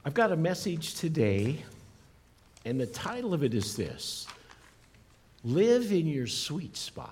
I've got a message today, and the title of it is this: Live in your sweet spot.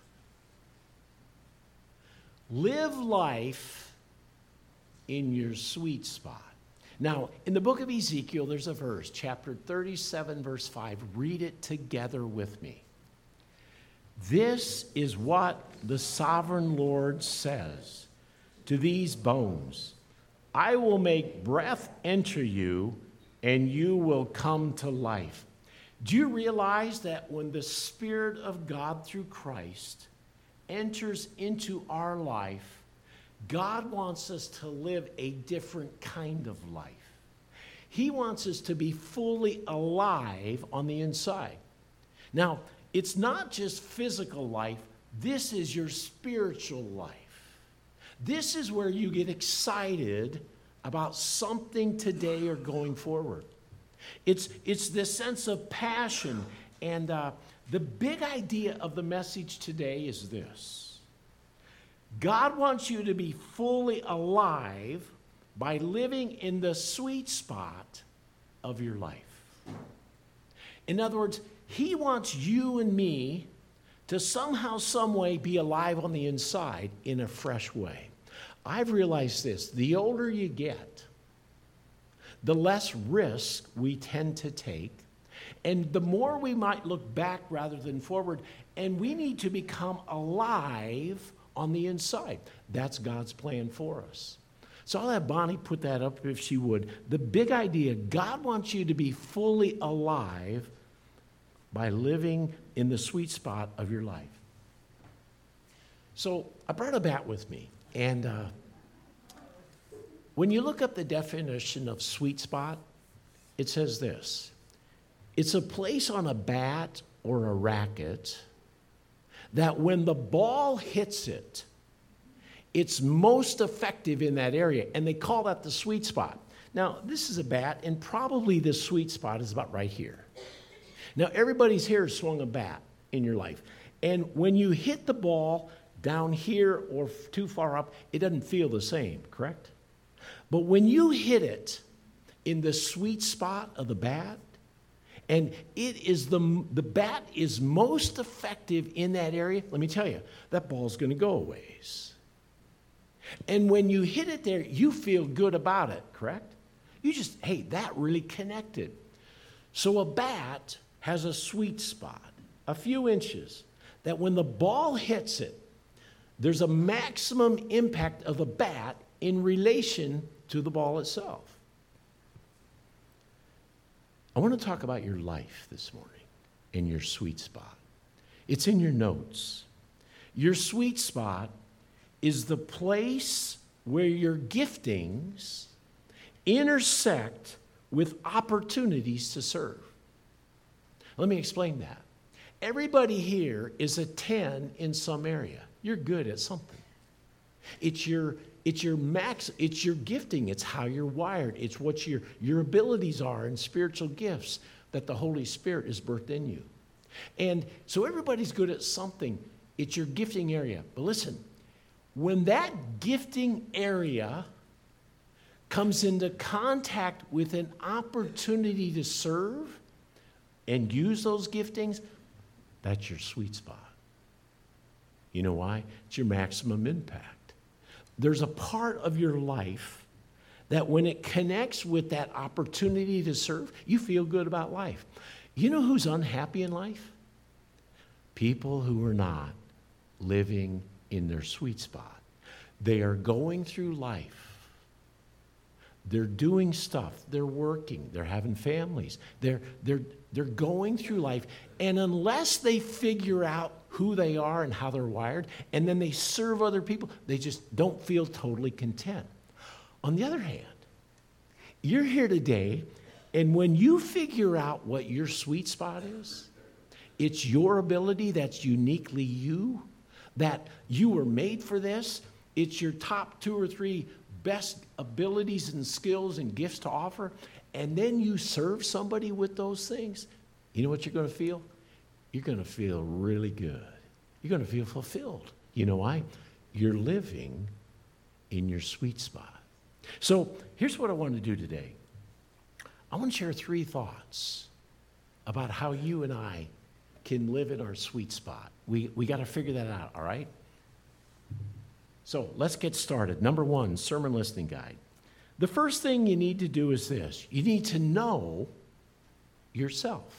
Live life in your sweet spot. Now, in the book of Ezekiel, there's a verse, chapter 37, verse 5. Read it together with me. This is what the sovereign Lord says to these bones: I will make breath enter you, and you will come to life. Do you realize that when the Spirit of God through Christ enters into our life, God wants us to live a different kind of life? He wants us to be fully alive on the inside. Now, it's not just physical life. This is your spiritual life. This is where you get excited about something today or going forward. It's this sense of passion. And the big idea of the message today is this: God wants you to be fully alive by living in the sweet spot of your life. In other words, He wants you and me to somehow, some way be alive on the inside in a fresh way. I've realized this: the older you get, the less risk we tend to take, and the more we might look back rather than forward, and we need to become alive on the inside. That's God's plan for us. So I'll have Bonnie put that up if she would. The big idea: God wants you to be fully alive by living in the sweet spot of your life. So I brought a bat with me. And when you look up the definition of sweet spot, it says this: it's a place on a bat or a racket that when the ball hits it, it's most effective in that area. And they call that the sweet spot. Now, this is a bat, and probably the sweet spot is about right here. Now, everybody's here swung a bat in your life. And when you hit the ball down here or too far up, it doesn't feel the same, correct? But when you hit it in the sweet spot of the bat, and it is the bat is most effective in that area, let me tell you, that ball's going to go a ways. And when you hit it there, you feel good about it, correct? You just, hey, that really connected. So a bat has a sweet spot, a few inches, that when the ball hits it, there's a maximum impact of the bat in relation to the ball itself. I want to talk about your life this morning and your sweet spot. It's in your notes. Your sweet spot is the place where your giftings intersect with opportunities to serve. Let me explain that. Everybody here is a 10 in some area. You're good at something. It's your gifting. It's how you're wired. It's what your abilities are and spiritual gifts that the Holy Spirit has birthed in you. And so everybody's good at something. It's your gifting area. But listen, when that gifting area comes into contact with an opportunity to serve and use those giftings, that's your sweet spot. You know why? It's your maximum impact. There's a part of your life that when it connects with that opportunity to serve, you feel good about life. You know who's unhappy in life? People who are not living in their sweet spot. They are going through life. They're doing stuff. They're working. They're having families. They're going through life. And unless they figure out who they are and how they're wired, and then they serve other people, they just don't feel totally content. On the other hand, you're here today, and when you figure out what your sweet spot is, it's your ability that's uniquely you, that you were made for this. It's your top 2 or 3 best abilities and skills and gifts to offer, and then you serve somebody with those things. You know what you're going to feel? You're going to feel really good. You're going to feel fulfilled. You know why? You're living in your sweet spot. So here's what I want to do today. I want to share 3 thoughts about how you and I can live in our sweet spot. We got to figure that out, all right? So let's get started. Number 1, sermon listening guide. The first thing you need to do is this. You need to know yourself.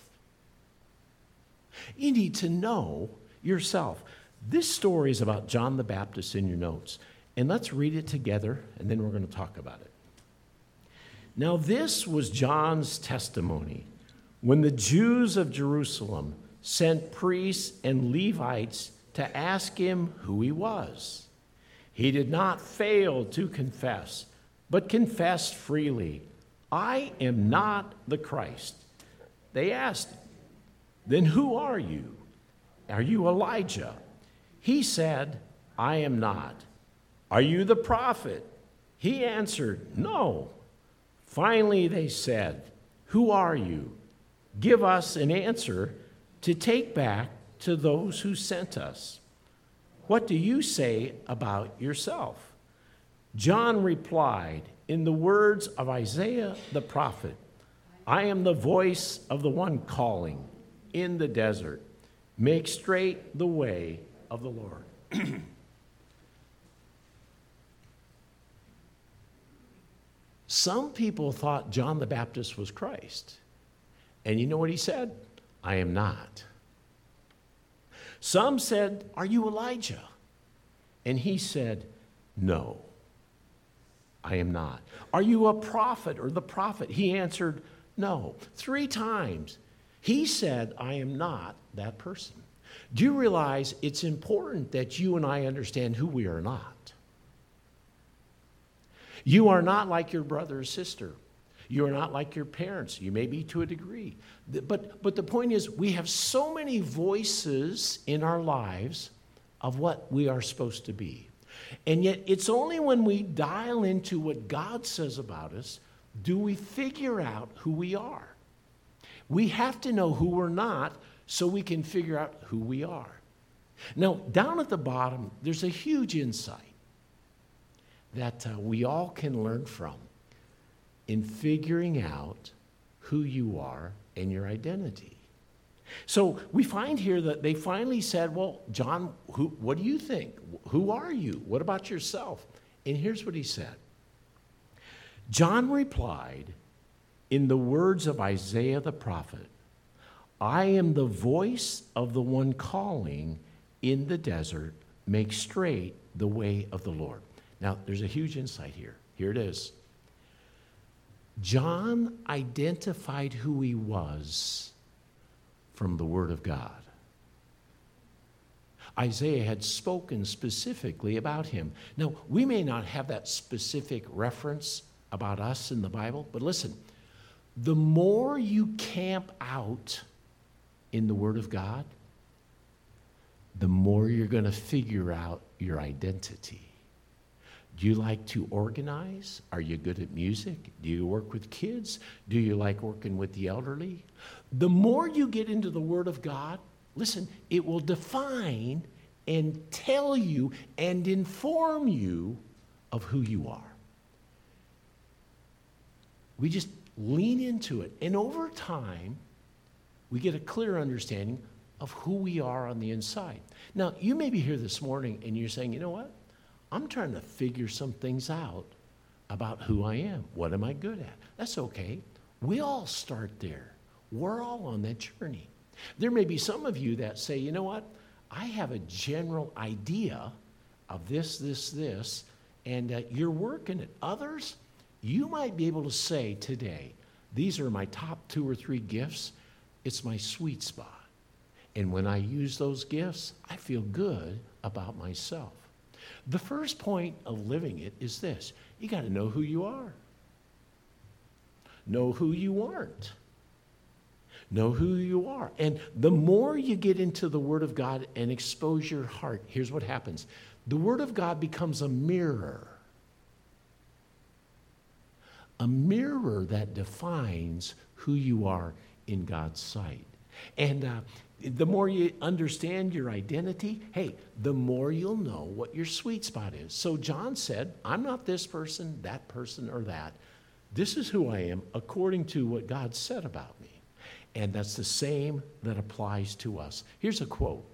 You need to know yourself. This story is about John the Baptist in your notes. And let's read it together, and then we're going to talk about it. Now, this was John's testimony when the Jews of Jerusalem sent priests and Levites to ask him who he was. He did not fail to confess, but confessed freely, "I am not the Christ." They asked, "Then who are you? Are you Elijah?" He said, "I am not." "Are you the prophet?" He answered, "No." Finally, they said, "Who are you? Give us an answer to take back to those who sent us. What do you say about yourself?" John replied in the words of Isaiah the prophet, "I am the voice of the one calling in the desert, make straight the way of the Lord." Some people thought John the Baptist was Christ. And you know what he said? "I am not." Some said, "Are you Elijah?" And he said, "No, I am not." "Are you a prophet or the prophet?" He answered, "No." 3 times he said, "I am not that person." Do you realize it's important that you and I understand who we are not? You are not like your brother or sister. You are not like your parents. You may be to a degree. But the point is, we have so many voices in our lives of what we are supposed to be. And yet, it's only when we dial into what God says about us do we figure out who we are. We have to know who we're not so we can figure out who we are. Now, down at the bottom, there's a huge insight that we all can learn from in figuring out who you are and your identity. So we find here that they finally said, "Well, John, what do you think? Who are you? What about yourself?" And here's what he said. John replied in the words of Isaiah the prophet, "I am the voice of the one calling in the desert, make straight the way of the Lord." Now, there's a huge insight here. Here it is. John identified who he was from the Word of God. Isaiah had spoken specifically about him. Now, we may not have that specific reference about us in the Bible, but listen, the more you camp out in the Word of God, the more you're going to figure out your identity. Do you like to organize? Are you good at music? Do you work with kids? Do you like working with the elderly? The more you get into the Word of God, listen, it will define and tell you and inform you of who you are. We just lean into it. And over time, we get a clear understanding of who we are on the inside. Now, you may be here this morning and you're saying, "You know what? I'm trying to figure some things out about who I am. What am I good at?" That's okay. We all start there. We're all on that journey. There may be some of you that say, "You know what? I have a general idea of this, and you're working it." Others, you might be able to say today, "These are my top 2 or 3 gifts. It's my sweet spot. And when I use those gifts, I feel good about myself." The first point of living it is this. You got to know who you are. Know who you aren't. Know who you are. And the more you get into the Word of God and expose your heart, here's what happens. The Word of God becomes a mirror. A mirror that defines who you are in God's sight. And the more you understand your identity, hey, the more you'll know what your sweet spot is. So John said, "I'm not this person, or that." This is who I am according to what God said about me. And that's the same that applies to us. Here's a quote.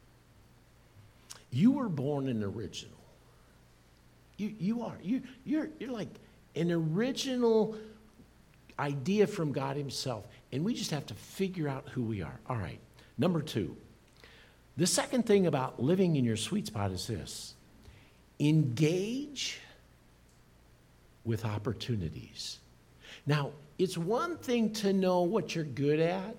You were born an original. You are. You're like an original idea from God himself. And we just have to figure out who we are. All right. Number 2. The second thing about living in your sweet spot is this. Engage with opportunities. Now, it's one thing to know what you're good at.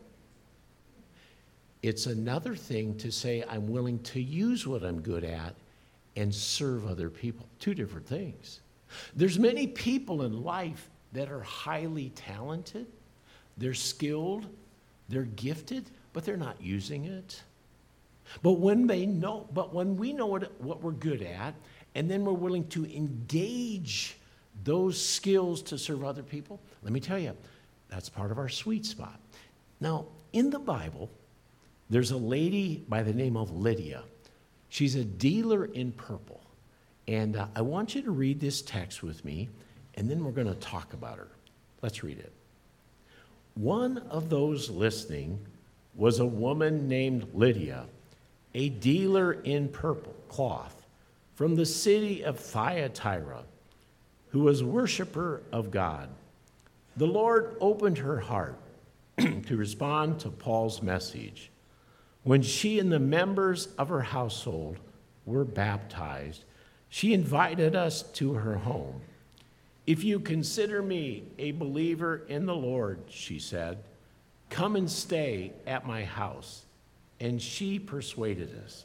It's another thing to say, I'm willing to use what I'm good at and serve other people. 2 different things. There's many people in life that are highly talented. They're skilled. They're gifted, but they're not using it. But when we know what we're good at, and then we're willing to engage those skills to serve other people, let me tell you, that's part of our sweet spot. Now, in the Bible, there's a lady by the name of Lydia. She's a dealer in purple. And I want you to read this text with me, and then we're going to talk about her. Let's read it. One of those listening was a woman named Lydia, a dealer in purple cloth from the city of Thyatira, who was a worshiper of God. The Lord opened her heart to respond to Paul's message. When she and the members of her household were baptized, she invited us to her home. If you consider me a believer in the Lord, she said, come and stay at my house. And she persuaded us.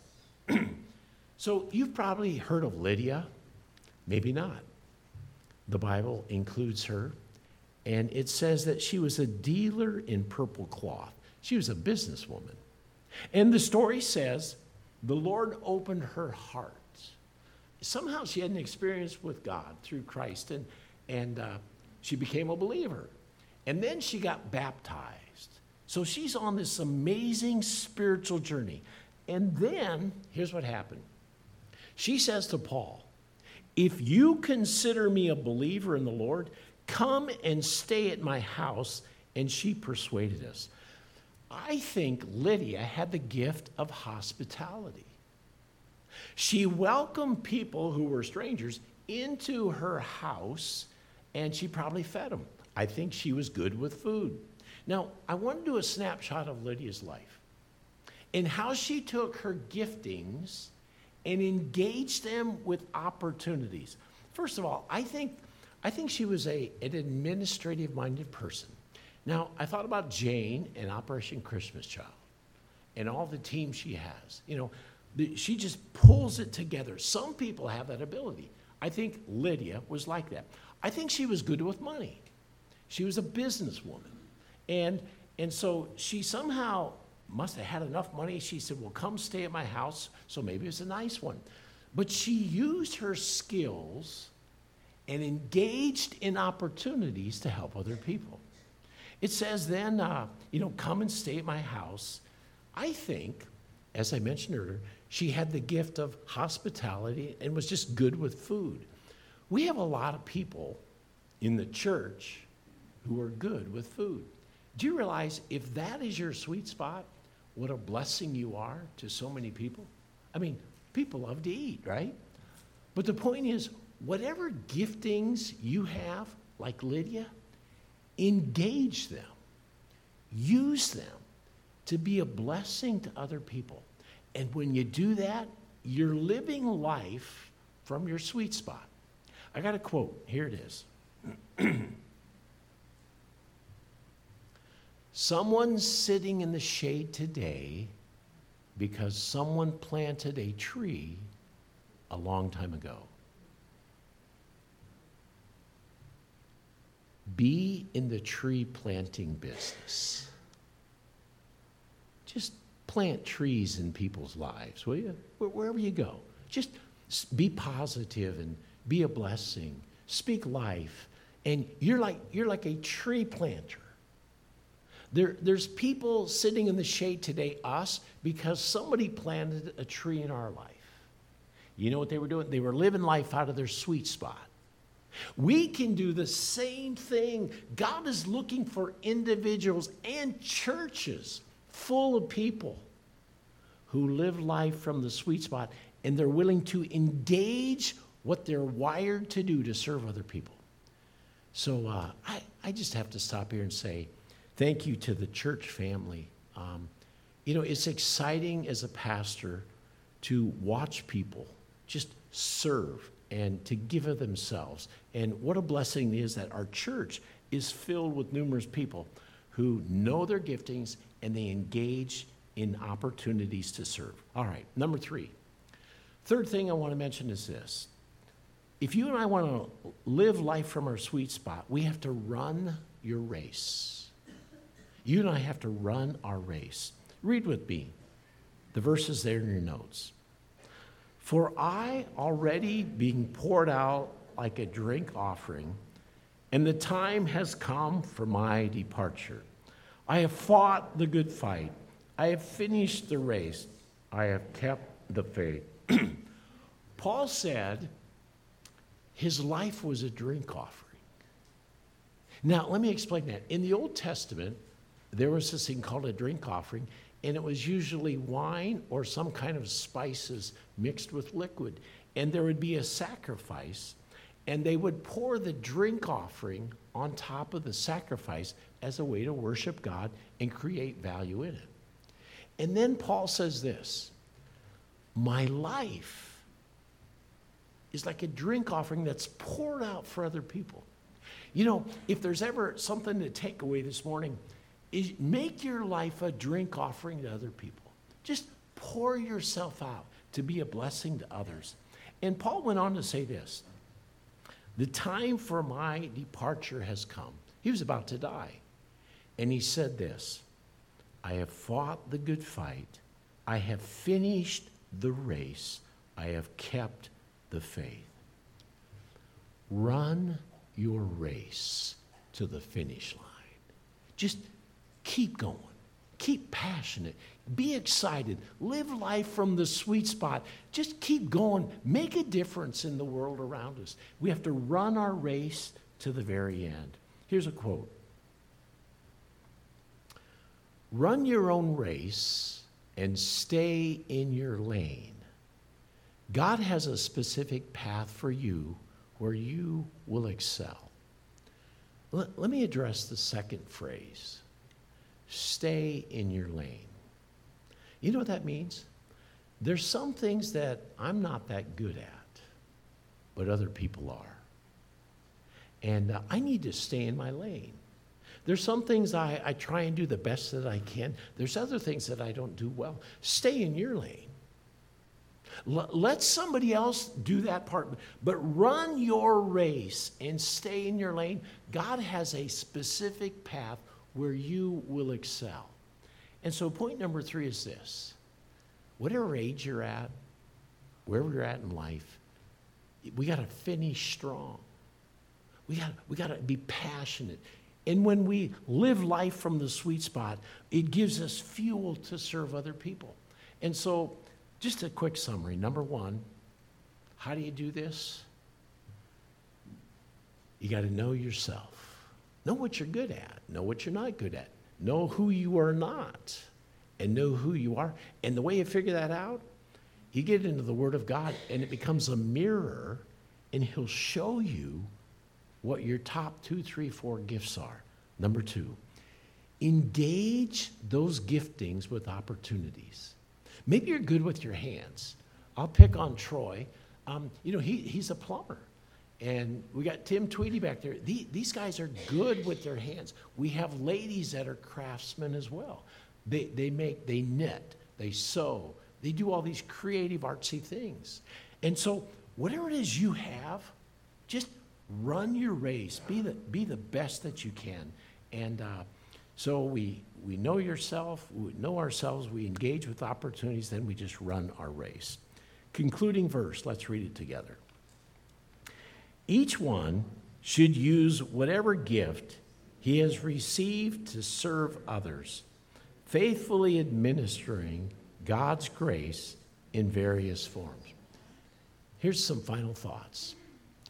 So you've probably heard of Lydia, maybe not. The Bible includes her, and it says that she was a dealer in purple cloth. She was a businesswoman. And the story says the Lord opened her heart. Somehow she had an experience with God through Christ, and she became a believer. And then she got baptized. So she's on this amazing spiritual journey. And then, here's what happened. She says to Paul, if you consider me a believer in the Lord, come and stay at my house. And she persuaded us. I think Lydia had the gift of hospitality. She welcomed people who were strangers into her house, and she probably fed them. I think she was good with food. Now, I want to do a snapshot of Lydia's life and how she took her giftings and engaged them with opportunities. First of all, I think she was an administrative-minded person. Now, I thought about Jane and Operation Christmas Child and all the team she has. You know, she just pulls it together. Some people have that ability. I think Lydia was like that. I think she was good with money. She was a businesswoman. And so she somehow must have had enough money. She said, well, come stay at my house. So maybe it's a nice one. But she used her skills and engaged in opportunities to help other people. It says then, come and stay at my house. I think, as I mentioned earlier, she had the gift of hospitality and was just good with food. We have a lot of people in the church who are good with food. Do you realize if that is your sweet spot, what a blessing you are to so many people? I mean, people love to eat, right? But the point is, whatever giftings you have, like Lydia, engage them. Use them to be a blessing to other people. And when you do that, you're living life from your sweet spot. I got a quote. Here it is. Someone's sitting in the shade today because someone planted a tree a long time ago. Be in the tree planting business. Just plant trees in people's lives, will you? Wherever you go. Just be positive and be a blessing. Speak life. And you're like a tree planter. There's people sitting in the shade today, us, because somebody planted a tree in our life. You know what they were doing? They were living life out of their sweet spot. We can do the same thing. God is looking for individuals and churches full of people who live life from the sweet spot, and they're willing to engage what they're wired to do to serve other people. So I just have to stop here and say thank you to the church family. It's exciting as a pastor to watch people just serve and to give of themselves. And what a blessing it is that our church is filled with numerous people who know their giftings and they engage in opportunities to serve. All right, number 3. Third thing I want to mention is this. If you and I want to live life from our sweet spot, we have to run your race. You and I have to run our race. Read with me the verses there in your notes. For I already being poured out like a drink offering, and the time has come for my departure. I have fought the good fight. I have finished the race. I have kept the faith. Paul said his life was a drink offering. Now, let me explain that. In the Old Testament, there was this thing called a drink offering, and it was usually wine or some kind of spices mixed with liquid. And there would be a sacrifice, and they would pour the drink offering on top of the sacrifice as a way to worship God and create value in it. And then Paul says this, my life is like a drink offering that's poured out for other people. If there's ever something to take away this morning, is make your life a drink offering to other people. Just pour yourself out to be a blessing to others. And Paul went on to say this, the time for my departure has come. He was about to die. And he said this, I have fought the good fight. I have finished the race. I have kept the faith. Run your race to the finish line. Just keep going. Keep passionate. Be excited. Live life from the sweet spot. Just keep going. Make a difference in the world around us. We have to run our race to the very end. Here's a quote. Run your own race and stay in your lane. God has a specific path for you where you will excel. Let me address the second phrase. Stay in your lane. You know what that means? There's some things that I'm not that good at, but other people are. And I need to stay in my lane. There's some things I try and do the best that I can. There's other things that I don't do well. Stay in your lane. Let somebody else do that part, but run your race and stay in your lane. God has a specific path where you will excel. And so point number 3 is this. Whatever age you're at, wherever you're at in life, we got to finish strong. We got to be passionate. And when we live life from the sweet spot, it gives us fuel to serve other people. And so just a quick summary. Number 1, how do you do this? You got to know yourself. Know what you're good at. Know what you're not good at. Know who you are not and know who you are. And the way you figure that out, you get into the Word of God and it becomes a mirror, and He'll show you what your top 2, 3, 4 gifts are. Number 2, engage those giftings with opportunities. Maybe you're good with your hands. I'll pick on Troy. He's a plumber. And we got Tim Tweedy back there. These guys are good with their hands. We have ladies that are craftsmen as well. They knit, they sew, they do all these creative, artsy things. And so whatever it is you have, just run your race. Be the best that you can. And so we know yourself, we know ourselves, we engage with opportunities, then we just run our race. Concluding verse, let's read it together. Each one should use whatever gift he has received to serve others, faithfully administering God's grace in various forms. Here's some final thoughts.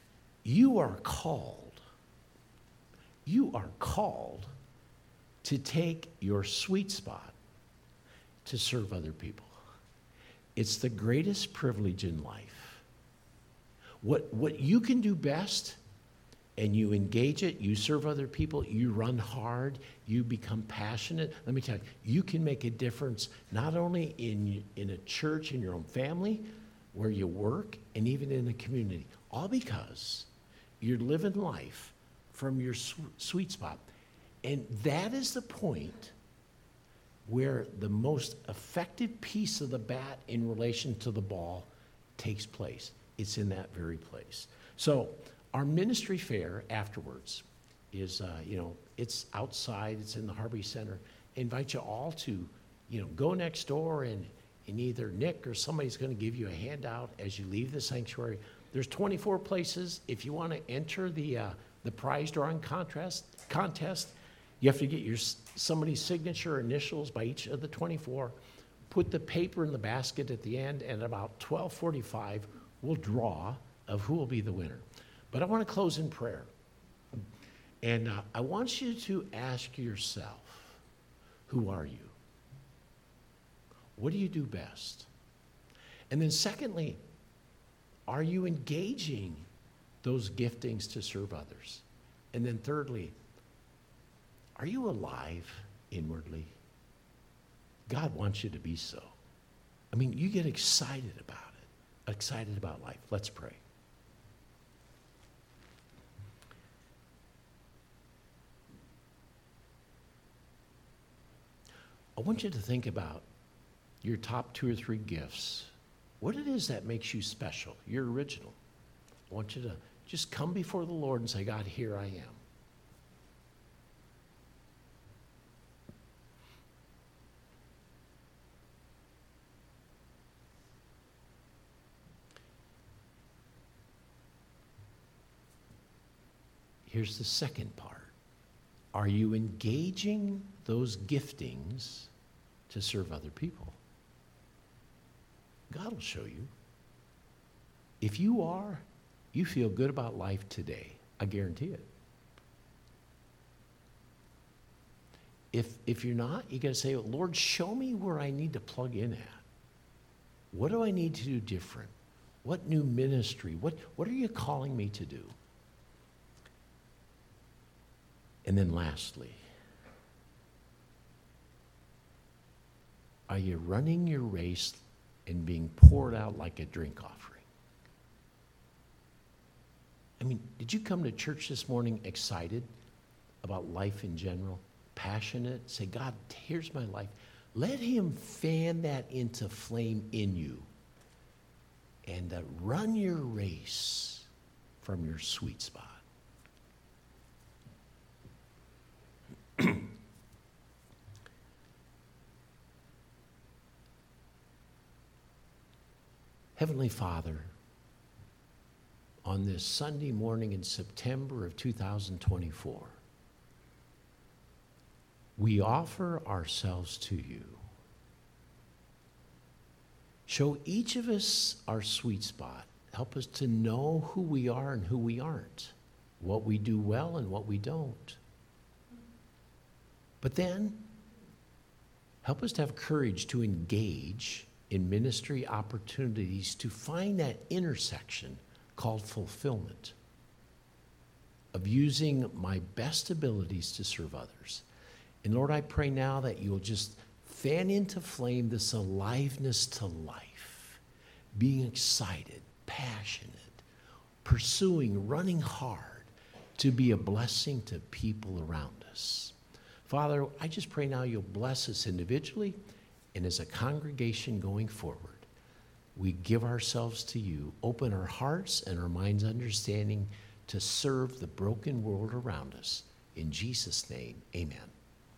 You are called. You are called to take your sweet spot to serve other people. It's the greatest privilege in life. What you can do best, and you engage it, you serve other people, you run hard, you become passionate. Let me tell you, you can make a difference not only in a church, in your own family, where you work, and even in the community. All because you're living life from your sweet spot. And that is the point where the most effective piece of the bat in relation to the ball takes place. It's in that very place. So our ministry fair afterwards is, it's outside. It's in the Harvey Center. I invite you all to, go next door and either Nick or somebody's going to give you a handout as you leave the sanctuary. There's 24 places. If you want to enter the prize drawing contest, you have to get somebody's signature initials by each of the 24. Put the paper in the basket at the end, and at about 12:45, we'll draw of who will be the winner. But I want to close in prayer. And I want you to ask yourself, who are you? What do you do best? And then secondly, are you engaging those giftings to serve others? And then thirdly, are you alive inwardly? God wants you to be so. I mean, you get excited about it, excited about life. Let's pray. I want you to think about your top 2 or 3 gifts. What it is that makes you special, your original. I want you to just come before the Lord and say, God, here I am. Here's the second part. Are you engaging those giftings to serve other people? God will show you. If you are, you feel good about life today. I guarantee it. If you're not, you got to say, Lord, show me where I need to plug in at. What do I need to do different? What new ministry? What are you calling me to do? And then lastly, are you running your race and being poured out like a drink offering? I mean, did you come to church this morning excited about life in general? Passionate? Say, God, here's my life. Let him fan that into flame in you and run your race from your sweet spot. Heavenly Father, on this Sunday morning in September of 2024, we offer ourselves to you. Show each of us our sweet spot. Help us to know who we are and who we aren't, what we do well and what we don't. But then, help us to have courage to engage in ministry opportunities to find that intersection called fulfillment of using my best abilities to serve others. And Lord, I pray now that you'll just fan into flame this aliveness to life, being excited, passionate, pursuing, running hard to be a blessing to people around us. Father, I just pray now you'll bless us individually and as a congregation going forward. We give ourselves to you. Open our hearts and our minds' understanding to serve the broken world around us. In Jesus' name, amen.